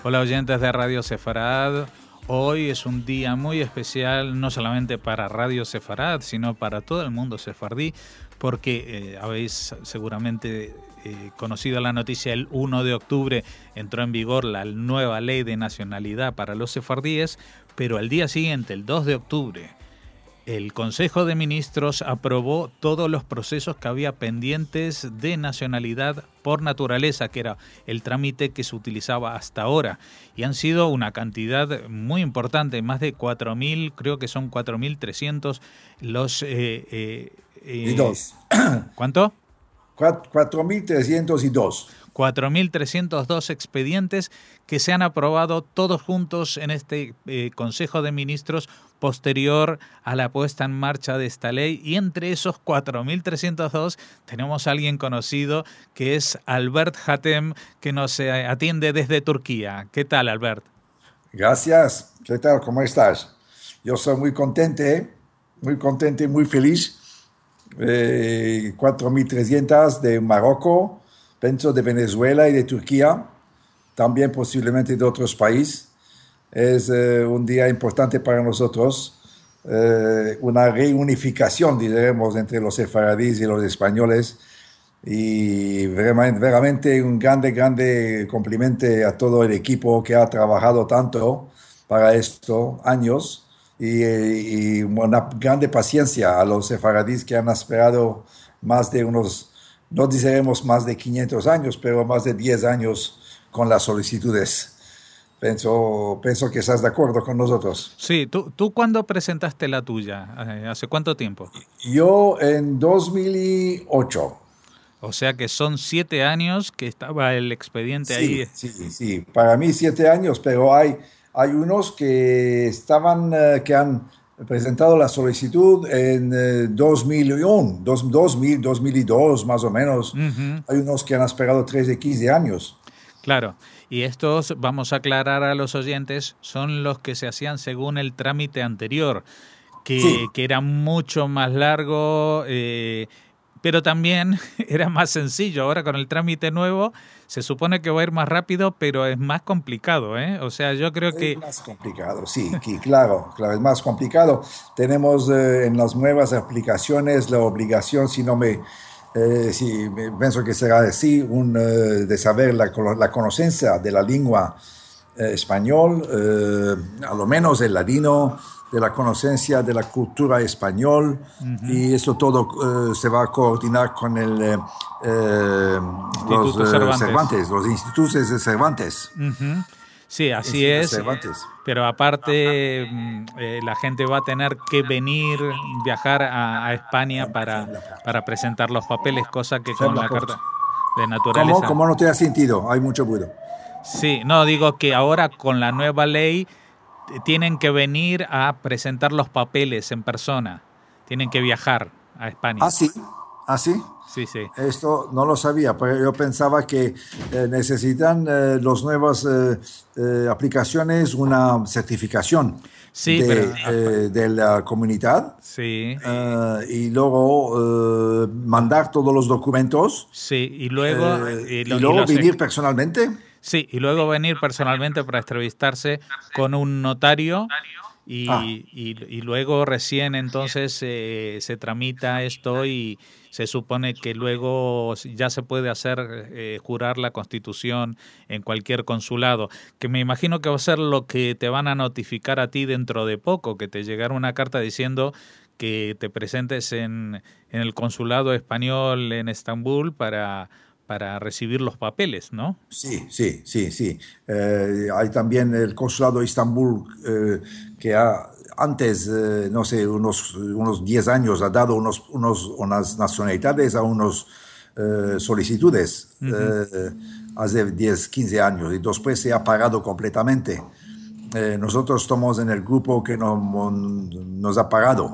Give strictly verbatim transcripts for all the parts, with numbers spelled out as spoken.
Hola oyentes de Radio Sefarad. Hoy es un día muy especial, no solamente para Radio Sefarad, sino para todo el mundo sefardí, porque eh, habéis seguramente eh, conocido la noticia, el uno de octubre entró en vigor la nueva ley de nacionalidad para los sefardíes, pero al día siguiente, el dos de octubre, el Consejo de Ministros aprobó todos los procesos que había pendientes de nacionalidad por naturaleza, que era el trámite que se utilizaba hasta ahora. Y han sido una cantidad muy importante, más de cuatro mil, creo que son cuatro mil trescientos los... Eh, eh, eh, y dos. ¿Cuánto? cuatro mil trescientos dos. cuatro mil trescientos dos expedientes que se han aprobado todos juntos en este eh, Consejo de Ministros posterior a la puesta en marcha de esta ley, y entre esos cuatro mil trescientos dos tenemos a alguien conocido que es Albert Hatem, que nos eh, atiende desde Turquía. ¿Qué tal, Albert? Gracias. ¿Qué tal? ¿Cómo estás? Yo soy muy contento, ¿eh? muy contento y muy feliz. Eh, cuatro mil trescientos de Marruecos, pienso de Venezuela y de Turquía, también posiblemente de otros países. Es eh, un día importante para nosotros, eh, una reunificación, diremos, entre los sefaradíes y los españoles, y veramente, veramente un grande, grande cumplimiento a todo el equipo que ha trabajado tanto para esto, años, y, y una grande paciencia a los sefaradíes que han esperado más de unos, no diremos más de quinientos años, pero más de diez años con las solicitudes. Pienso, pienso que estás de acuerdo con nosotros. Sí, ¿tú, tú cuándo presentaste la tuya? ¿Hace cuánto tiempo? Yo en dos mil ocho. O sea que son siete años que estaba el expediente Sí, ahí. sí, sí. Para mí siete años, pero hay, hay unos que estaban, eh, que han presentado la solicitud en eh, dos mil uno, dos, dos mil, dos mil dos más o menos. Uh-huh. Hay unos que han esperado trece, quince años. Claro, y estos, vamos a aclarar a los oyentes, son los que se hacían según el trámite anterior, que, Sí. que era mucho más largo, eh, pero también era más sencillo. Ahora con el trámite nuevo se supone que va a ir más rápido, pero es más complicado, ¿eh? O sea, yo creo que... Es más complicado, sí, que, claro, claro, es más complicado. Tenemos eh, en las nuevas aplicaciones la obligación, si no me... Eh, sí, pienso que será así, un, eh, de saber la, la conocencia de la lengua eh, español, eh, a lo menos el ladino, de la conocencia de la cultura español, uh-huh. Y eso todo eh, se va a coordinar con el, eh, los eh, Cervantes. Cervantes, los institutos de Cervantes. Uh-huh. Sí, así es, Cervantes. Pero aparte eh, la gente va a tener que venir, viajar a, a España para, para presentar los papeles, cosa que con la carta de naturaleza... ¿Cómo, ¿Cómo no te has sentido? Hay mucho ruido. Sí, no, digo que ahora con la nueva ley tienen que venir a presentar los papeles en persona, tienen que viajar a España. ¿Ah, sí? ¿Ah, sí? Sí, sí. Esto no lo sabía, pero yo pensaba que eh, necesitan eh, las nuevas eh, eh, aplicaciones una certificación sí, de, pero, eh, de la comunidad, sí. eh, y luego eh, mandar todos los documentos, sí, y luego, eh, y lo, y luego y los, venir personalmente. Sí, y luego venir personalmente para entrevistarse con un notario. Y, ah. y, y luego recién entonces eh, se tramita esto y se supone que luego ya se puede hacer eh, jurar la Constitución en cualquier consulado, que me imagino que va a ser lo que te van a notificar a ti dentro de poco, que te llegará una carta diciendo que te presentes en, en el consulado español en Estambul para... para recibir los papeles, ¿no? Sí, sí, sí, sí. Eh, hay también el consulado de Estambul eh, que ha, antes, eh, no sé, unos, unos diez años ha dado unos, unos, unas nacionalidades a unos eh, solicitudes, uh-huh. eh, hace diez, quince años, y después se ha pagado completamente. Eh, nosotros estamos en el grupo que no, nos ha pagado,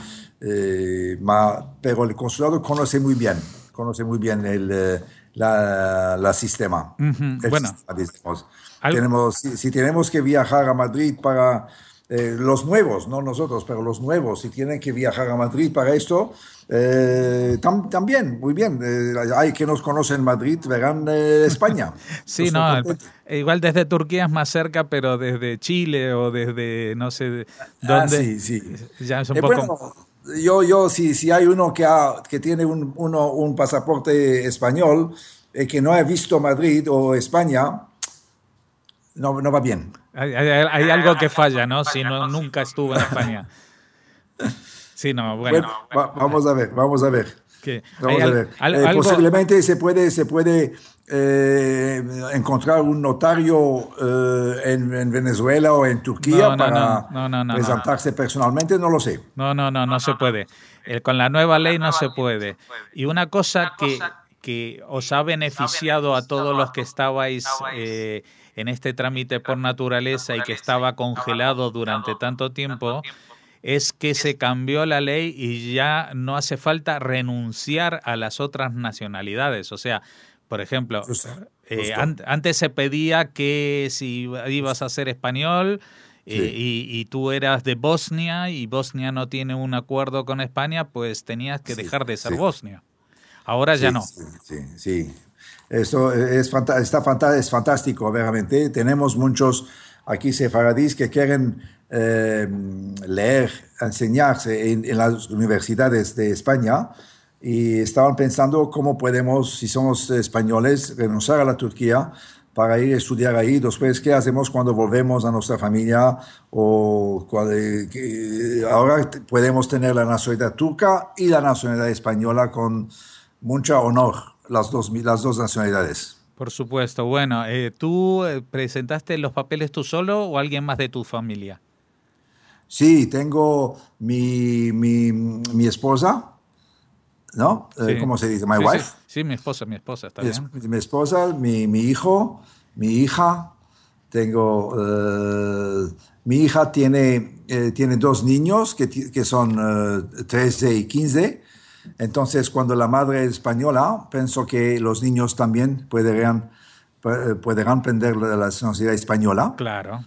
eh, ma, pero el consulado conoce muy bien, conoce muy bien el... Eh, La, la sistema. Uh-huh. El bueno, sistema, tenemos, si, si tenemos que viajar a Madrid para eh, los nuevos, no nosotros, pero los nuevos, si tienen que viajar a Madrid para esto, Eh, tam, también, muy bien. Eh, hay que nos conocen Madrid, verán eh, España. Sí, no, el, igual desde Turquía es más cerca, pero desde Chile o desde no sé Ah, dónde, sí, sí. ya es un Eh, poco... bueno, yo, yo si, si hay uno que, ha, que tiene un, uno, un pasaporte español y que no ha visto Madrid o España, no, no va bien. Hay, hay, hay algo que falla, ¿no? Si no, nunca estuvo en España. Sí, no, bueno. Bueno, va- vamos a ver, vamos a ver. Que hay Vamos a al- ver. al- Eh, algo... posiblemente se puede, se puede eh, encontrar un notario eh, en, en Venezuela o en No, Turquía no, no, para no, no, no, no. presentarse personalmente, no lo sé. No, no, no, no se puede. Eh, con la nueva ley no se puede. Y una cosa que, que os ha beneficiado a todos los que estabais eh, en este trámite por naturaleza y que estaba congelado durante tanto tiempo, es que se cambió la ley y ya no hace falta renunciar a las otras nacionalidades. O sea, por ejemplo, Justo, eh, justo. an- antes se pedía que si ibas a ser español eh, Sí, y, y tú eras de Bosnia y Bosnia no tiene un acuerdo con España, pues tenías que sí, dejar de ser sí, Bosnia. Ahora ya sí, no. sí, sí, sí. Eso es, fanta- está fanta- es fantástico, verdaderamente. Tenemos muchos aquí sefaradíes que quieren eh, leer, enseñarse en, en las universidades de España y estaban pensando cómo podemos, si somos españoles, renunciar a la Turquía para ir a estudiar ahí. Después, ¿qué hacemos cuando volvemos a nuestra familia? O cuando, que ahora podemos tener la nacionalidad turca y la nacionalidad española con mucho honor, las dos, las dos nacionalidades. Por supuesto. Bueno, eh, ¿tú eh, presentaste los papeles tú solo o alguien más de tu familia? Sí, tengo mi, mi, mi esposa, ¿no? Eh, Sí, ¿cómo se dice? My sí, sí, wife. sí, mi esposa, mi esposa, está Mi, es- bien. mi esposa, mi, mi hijo, mi hija. Tengo, eh, mi hija tiene, eh, tiene dos niños que, ti- que son eh, trece y quince. Entonces, cuando la madre es española, pienso que los niños también podrán, pu- podrán aprender la la nacionalidad española. Claro,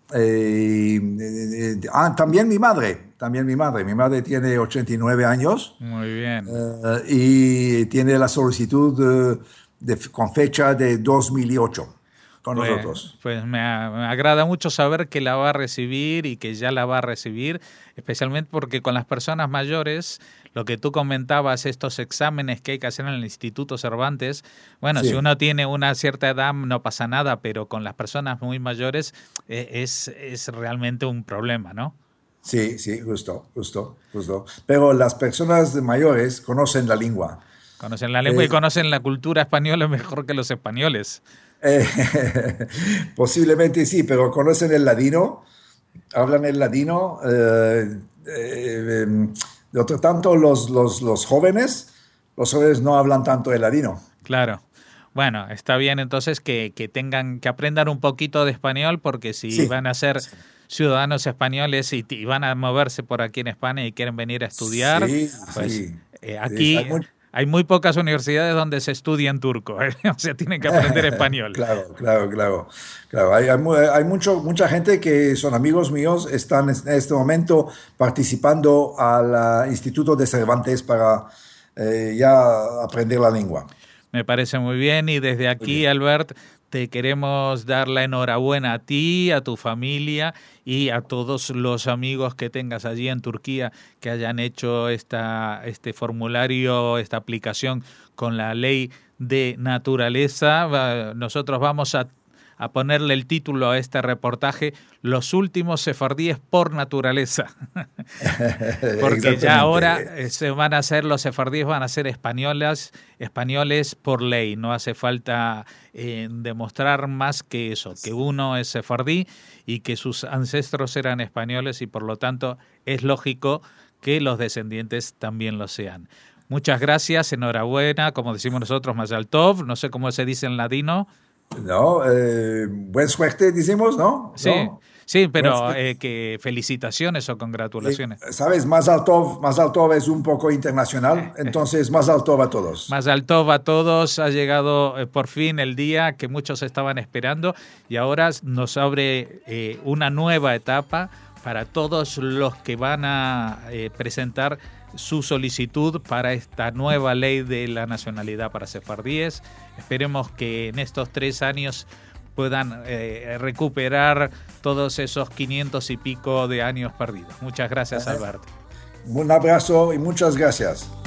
Eh, eh, eh, ah, también mi madre, también mi madre. Mi madre tiene ochenta y nueve años muy bien. eh, y tiene la solicitud eh, de- con fecha de dos mil ocho con Pues, nosotros. pues me, a- me agrada mucho saber que la va a recibir y que ya la va a recibir, especialmente porque con las personas mayores, lo que tú comentabas, estos exámenes que hay que hacer en el Instituto Cervantes, bueno, si Sí, uno tiene una cierta edad no pasa nada, pero con las personas muy mayores eh, es, es realmente un problema, ¿no? sí, sí, justo, justo, justo. Pero las personas mayores conocen la lengua. Conocen la lengua y Eh, conocen la cultura española mejor que los españoles. eh, posiblemente sí, pero conocen el ladino, hablan el ladino. Eh, eh, em, de otro tanto, los, los, los jóvenes, los jóvenes no hablan tanto el ladino. Claro. Bueno, está bien entonces que, que tengan, que aprendan un poquito de español, porque si Sí, van a ser ciudadanos españoles y, y van a moverse por aquí en España y quieren venir a estudiar, sí, pues sí. eh, Sí, hay aquí mucho. hay muy pocas universidades donde se estudia en turco, ¿eh? O sea, tienen que aprender español. Claro, claro, claro. Claro, hay, hay, mu- hay mucho, mucha gente que son amigos míos, están en este momento participando al eh, Instituto de Cervantes para eh, ya aprender la lengua. Me parece muy bien y desde Muy aquí, bien. Albert, te queremos dar la enhorabuena a ti, a tu familia y a todos los amigos que tengas allí en Turquía que hayan hecho esta, este formulario, esta aplicación con la ley de naturaleza. Va- Nosotros vamos a a ponerle el título a este reportaje, Los últimos sefardíes por naturaleza. Porque ya ahora Exactamente. eh, se van a hacer, los sefardíes van a ser españolas, españoles por ley. No hace falta eh, demostrar más que eso, que uno es sefardí y que sus ancestros eran españoles y por lo tanto es lógico que los descendientes también lo sean. Muchas gracias, enhorabuena, como decimos nosotros, Mazal Tov, no sé cómo se dice en ladino. ¿No? Eh, buen suerte, decimos, ¿no? Sí, ¿No? sí, Buen pero suerte. eh, que felicitaciones o Eh, congratulaciones. ¿Sabes? Más alto, más alto es un poco internacional, entonces más alto a todos. Mazal Tov a todos, ha llegado eh, por fin el día que muchos estaban esperando y ahora nos abre eh, una nueva etapa para todos los que van a eh, presentar su solicitud para esta nueva ley de la nacionalidad para sefardíes. Esperemos que en estos tres años puedan eh, recuperar todos esos quinientos y pico de años perdidos. Muchas gracias, Alberto. Un abrazo y muchas gracias.